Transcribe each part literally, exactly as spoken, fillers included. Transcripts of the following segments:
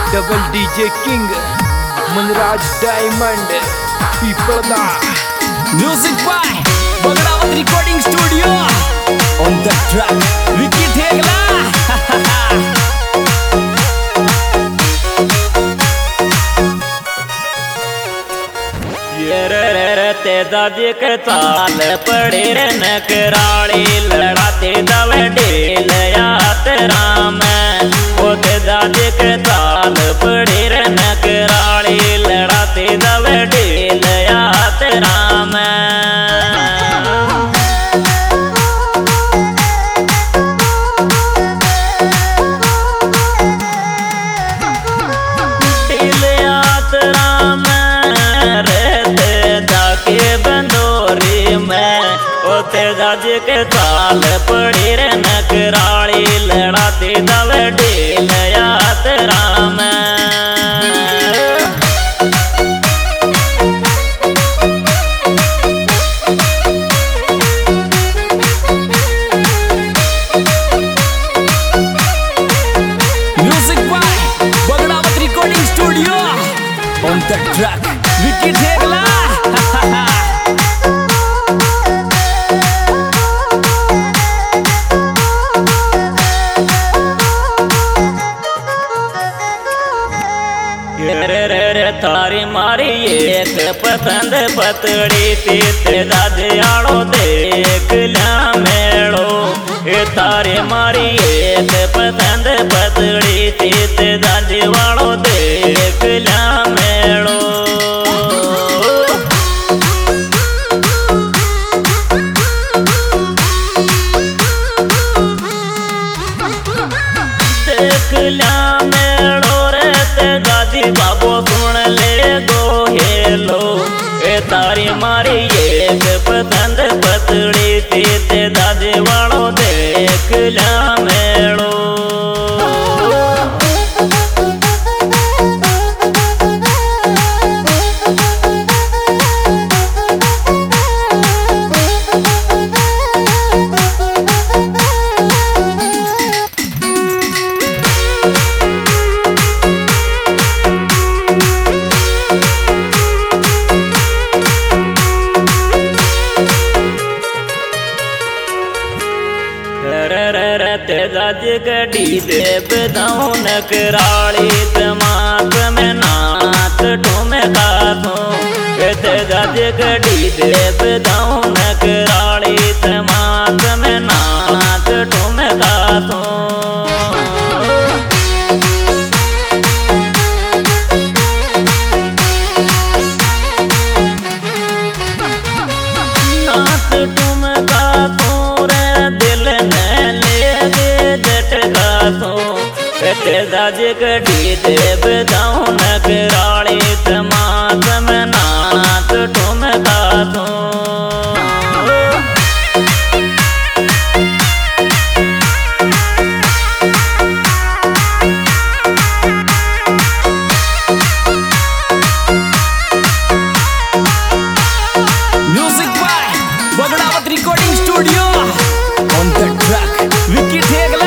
Double DJ king Manraj diamond Peepalda music by Bagdawat recording studio on the track Vicky Thegla ये रे रे रे ते दादी के ताल पड़े रे नकराली लड़ाते दवे ढेल यात राम ओ ते दादी के ताल पड़े रे नकराली लड़ाते दवे ढेल यात राम ढेल यात राम दाज के ताल पड़ी रे नकराली लड़ाते दवे ढेल यात राम music by Bagdawat recording studio on the track Vicky Thegla रे रे रे थारी मारी एक पसंद पतड़ी तीत दादियाड़ो देख ल्या मेड़ो ए थारी मारी एक पसंद पतड़ी तीत दादियाड़ो देख ल्या मेड़ो देख ल्या मेड़ो रे ते दादी बाबो सुन ले गो हेलो ए तारी मारी एक पसंद पतड़ी तीत दादी वालों देख ल्या मेड़ो ते दाज गड़ी दे बदाऊं नकराली तमाक में नात ठुमे खातों ते दाज गड़ी दे बदाऊं नकराली तमाक में नात ठुमे खातों नात ठुमे खातों रे दिल ने ते दाज गड़ी दे बदाऊं नकराली तमाक में नात ठुम खातों music by Bagdawat recording studio on the track Vicky Thegla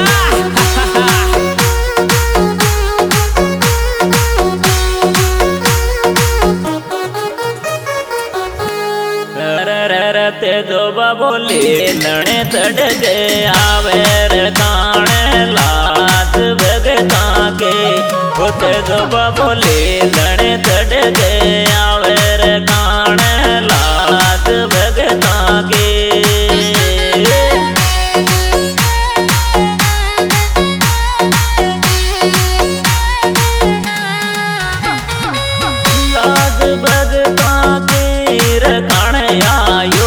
ते दो बोली लड़े तड़के आवे रे काने लात भगता के ते दो बोली लड़े तड़के आवे रे काने लात भगता के लात भगता के रखाने आयो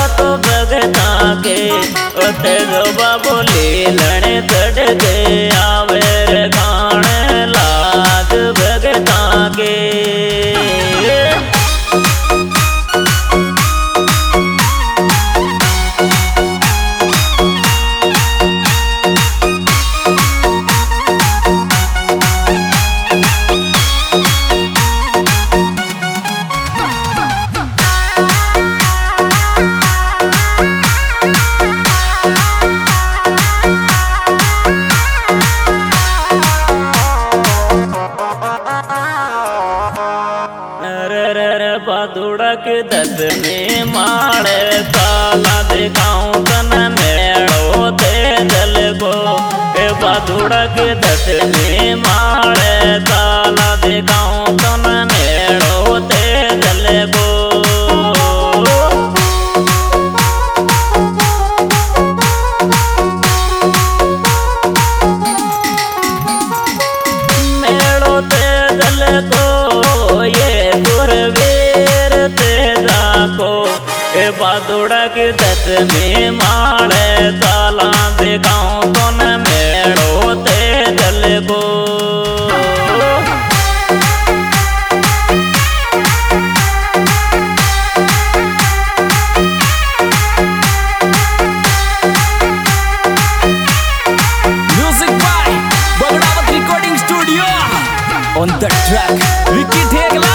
ते दो बोली लड़े तड़के आवे रे गाने लाग भगता के बादुड़क दसवीं माड़े ताला दिखाऊं तन मेड़ो ते जल गो ए बादुड़क दसवीं माड़े ताला दिखाऊं तन मेड़ो ते जल गो मेड़ो ते जल गो ये गुरवीर ते जाको ए बादुड़क दसवीं माड़े ताला दिखाऊं तन मेड़ो ते जल गो On the track, Vicky Thegla.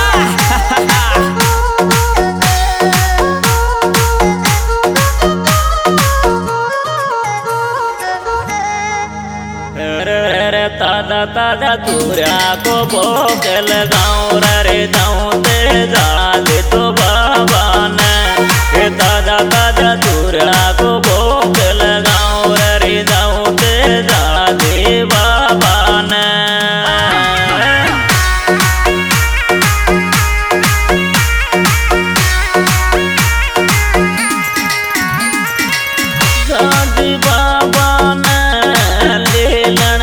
ताजा ताजा तुरा को भोग लगाऊं रे जाऊं ते जादे तो बाबा ने ताजा ताजा तुरा को भोग लगाऊं रे जाऊं ते जादे बाबा ने जादे बाबा ने लीलन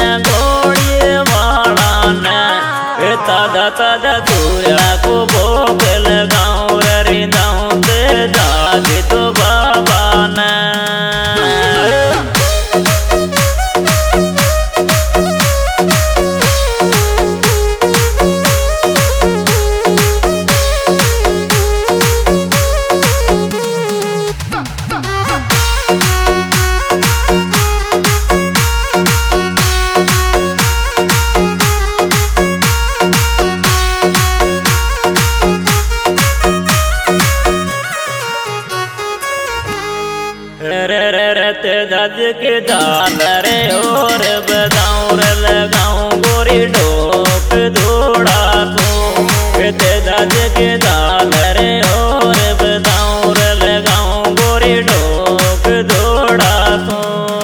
ताजा ताजा तुरा को भोग लगाऊं रे जाऊं ते जादे तो बाबा ने जज के जाल रे और बजाऊं रे लगाऊं गोरी ढोक धोड़ा तू ते जज के जाल रे और बजाऊं रे लगाऊं गोरी ढोक धोड़ा तू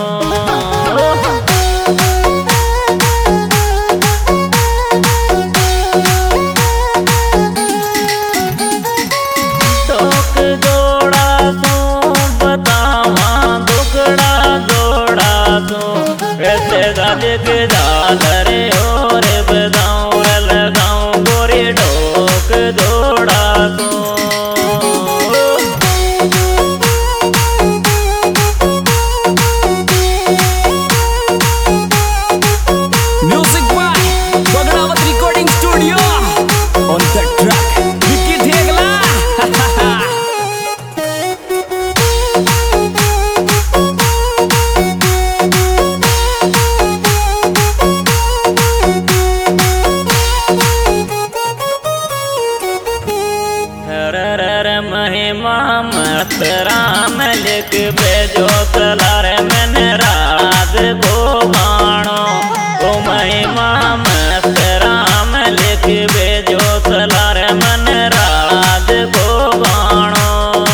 ढोक धोड़ा तू बतावा ऐसे गाज के जाल रे और बजाऊं लगाऊं गोरी ढोक दौड़ा तू Music by Bagdawat Recording Studio. On the track, Vicky Thegla. महिमा मत राम लिख भेजो तलार मन राज को गाणो ओ महिमा मत राम लिख भेजो तलार मन राज को गाणो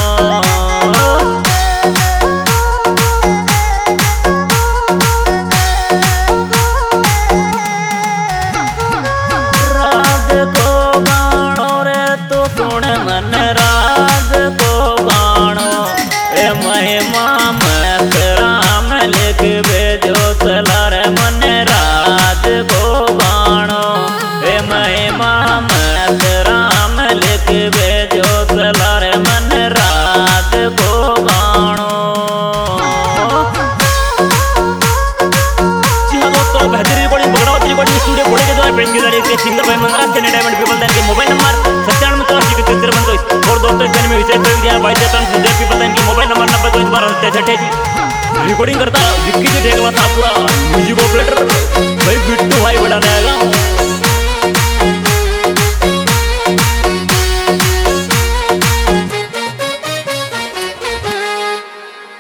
राज को गाणो रे तो सुन मन राज को गाणो ए महिमा मत राम लिख भेजो तलार मन राज को गाणो ए महिमा मत राम लिख भेजो तलार मन राज को गाणो बेहतरीन recording Bagdawat recording studio Pune के द्वारा पेश की जा रही है सिंगर भाई मंगराज के डायमंड पीपल दैन के मोबाइल नंबर सत्तानवे चौरासी के तिरपन बंदो और दोस्तों इस में विशेष कर दिया भाई चेतन सुजय पीपल दैन के मोबाइल नंबर नब्बे दो बारह तिरसठ जी रिकॉर्डिंग करता विक्की जी ढेगवा था पूरा म्यूजिक ऑपरेटर भाई बिट्टू भाई बड़ा देगा।